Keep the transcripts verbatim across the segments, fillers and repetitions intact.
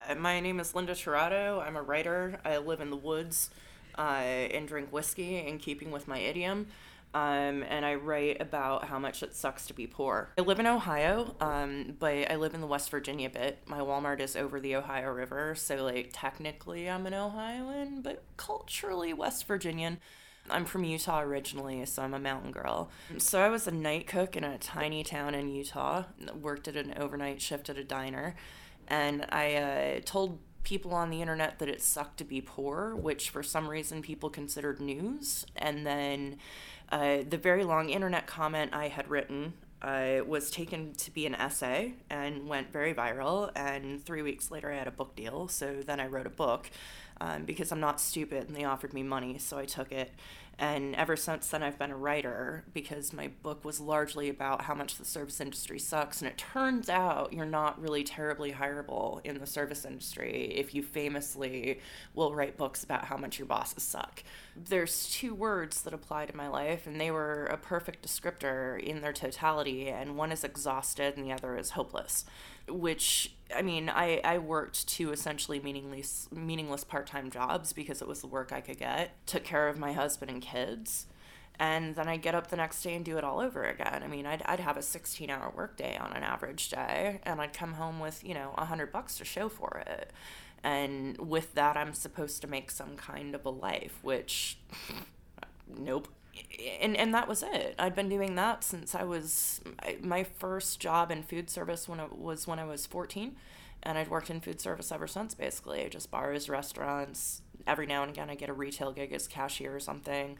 My name is Linda Tirado. I'm a writer. I live in the woods uh, and drink whiskey in keeping with my idiom. Um, and I write about how much it sucks to be poor. I live in Ohio, um, but I live in the West Virginia bit. My Walmart is over the Ohio River, so like technically I'm an Ohioan, but culturally West Virginian. I'm from Utah originally, so I'm a mountain girl. So I was a night cook in a tiny town in Utah, worked at an overnight shift at a diner, and I uh, told people on the internet that it sucked to be poor, which for some reason people considered news. And then uh, the very long internet comment I had written uh, was taken to be an essay and went very viral. And three weeks later, I had a book deal. So then I wrote a book um, because I'm not stupid, and they offered me money, so I took it. And ever since then, I've been a writer because my book was largely about how much the service industry sucks. And it turns out you're not really terribly hireable in the service industry if you famously will write books about how much your bosses suck. There's two words that apply to my life, and they were a perfect descriptor in their totality. And one is exhausted and the other is hopeless. Which, I mean, I, I worked two essentially meaningless meaningless part-time jobs because it was the work I could get. Took care of my husband and kids. And then I'd get up the next day and do it all over again. I mean, I'd, I'd have a sixteen-hour workday on an average day, and I'd come home with, you know, a hundred bucks to show for it. And with that, I'm supposed to make some kind of a life, which, nope. And and that was it. I'd been doing that since I was, my first job in food service when it was when I was fourteen, and I'd worked in food service ever since, basically. Just bars, restaurants. Every now and again I get a retail gig as cashier or something,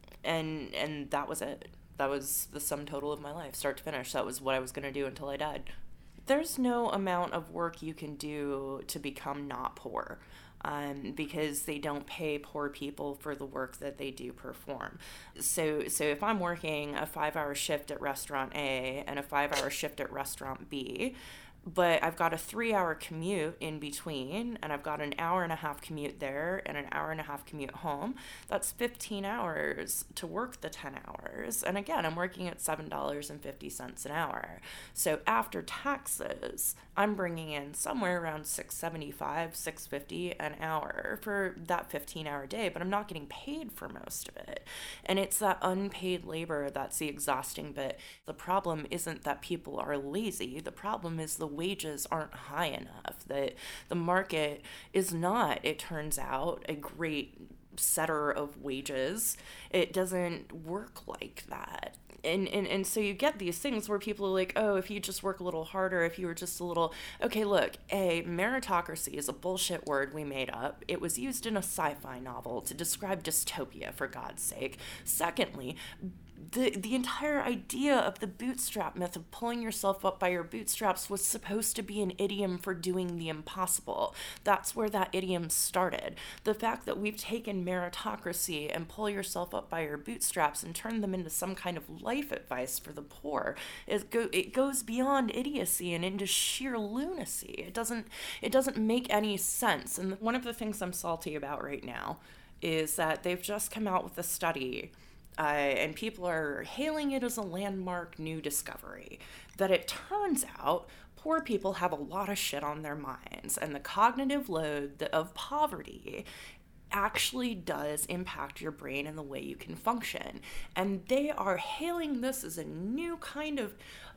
and and that was it. That was the sum total of my life, start to finish. That was what I was going to do until I died. There's no amount of work you can do to become not poor. Um, because they don't pay poor people for the work that they do perform. So so if I'm working a five-hour shift at restaurant A and a five-hour shift at restaurant B, but I've got a three-hour commute in between, and I've got an hour and a half commute there and an hour and a half commute home, that's fifteen hours to work the ten hours. And again, I'm working at seven dollars and fifty cents an hour. So after taxes, I'm bringing in somewhere around six seventy-five, six fifty an hour for that fifteen-hour day, but I'm not getting paid for most of it. And it's that unpaid labor that's the exhausting bit. The problem isn't that people are lazy. The problem is the wages aren't high enough, that the market is not, it turns out, a great setter of wages. It doesn't work like that. And, and and so you get these things where people are like, oh, if you just work a little harder, if you were just a little, okay, look, A, meritocracy is a bullshit word we made up. It was used in a sci-fi novel to describe dystopia, for God's sake. Secondly, the the entire idea of the bootstrap myth of pulling yourself up by your bootstraps was supposed to be an idiom for doing the impossible. That's where that idiom started. The fact that we've taken meritocracy and pull yourself up by your bootstraps and turned them into some kind of life advice for the poor, it, go, it goes beyond idiocy and into sheer lunacy. It doesn't it doesn't make any sense. And one of the things I'm salty about right now is that they've just come out with a study, Uh, and people are hailing it as a landmark new discovery, that it turns out poor people have a lot of shit on their minds, and the cognitive load of poverty actually does impact your brain and the way you can function. And they are hailing this as a new kind of...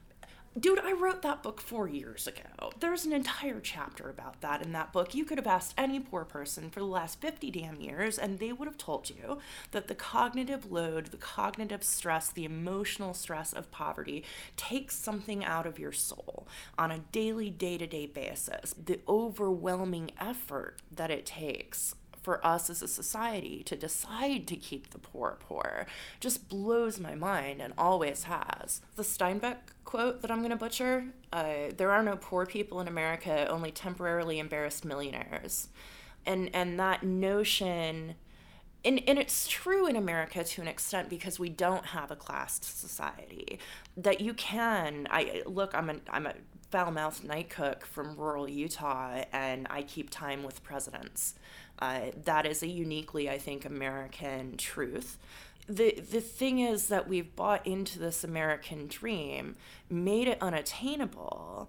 Dude, I wrote that book four years ago. There's an entire chapter about that in that book. You could have asked any poor person for the last fifty damn years, and they would have told you that the cognitive load, the cognitive stress, the emotional stress of poverty takes something out of your soul on a daily, day-to-day basis. The overwhelming effort that it takes for us as a society to decide to keep the poor poor just blows my mind, and always has. The Steinbeck quote that I'm going to butcher, uh, there are no poor people in America, only temporarily embarrassed millionaires. And and that notion, and, and it's true in America to an extent because we don't have a classed society, that you can, I look, I'm a, I'm a foul-mouthed night cook from rural Utah, and I keep time with presidents. Uh, that is a uniquely, I think, American truth. The the thing is that we've bought into this American dream, made it unattainable,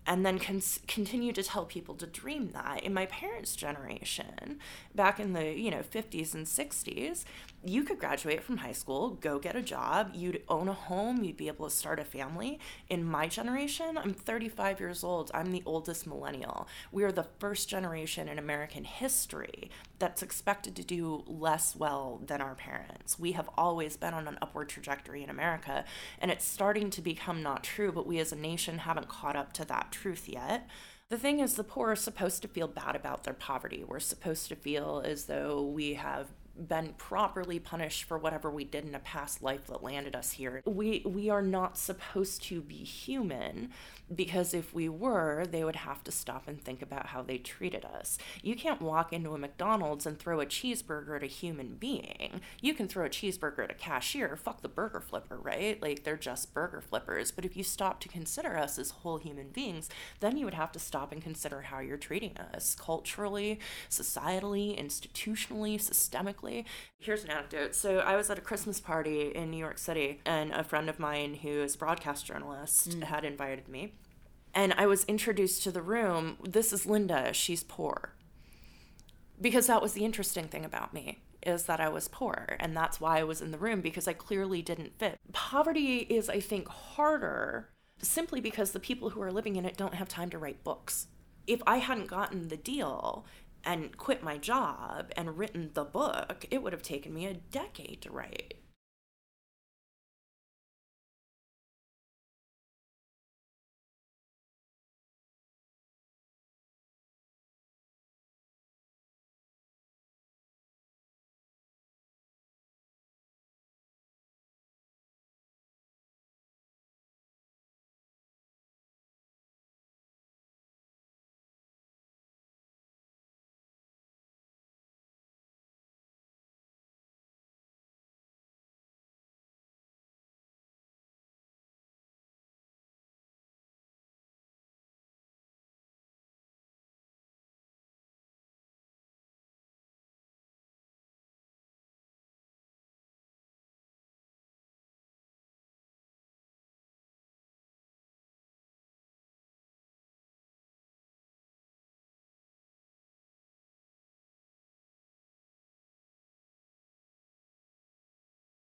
and then cons- continue to tell people to dream that. In my parents' generation, back in the, you know, fifties and sixties, you could graduate from high school, go get a job, you'd own a home, you'd be able to start a family. In my generation, I'm thirty-five years old. I'm the oldest millennial. We are the first generation in American history that's expected to do less well than our parents. We have always been on an upward trajectory in America, and it's starting to become not true, but we as a nation haven't caught up to that truth yet. The thing is, the poor are supposed to feel bad about their poverty. We're supposed to feel as though we have been properly punished for whatever we did in a past life that landed us here. We we are not supposed to be human, because if we were, they would have to stop and think about how they treated us. You can't walk into a McDonald's and throw a cheeseburger at a human being. You can throw a cheeseburger at a cashier. Fuck the burger flipper, right? Like, they're just burger flippers. But if you stop to consider us as whole human beings, then you would have to stop and consider how you're treating us culturally, societally, institutionally, systemically. Here's an anecdote. So I was at a Christmas party in New York City, and a friend of mine who is a broadcast journalist mm. had invited me. And I was introduced to the room. This is Linda. She's poor. Because that was the interesting thing about me, is that I was poor. And that's why I was in the room, because I clearly didn't fit. Poverty is, I think, harder simply because the people who are living in it don't have time to write books. If I hadn't gotten the deal and quit my job and written the book, it would have taken me a decade to write.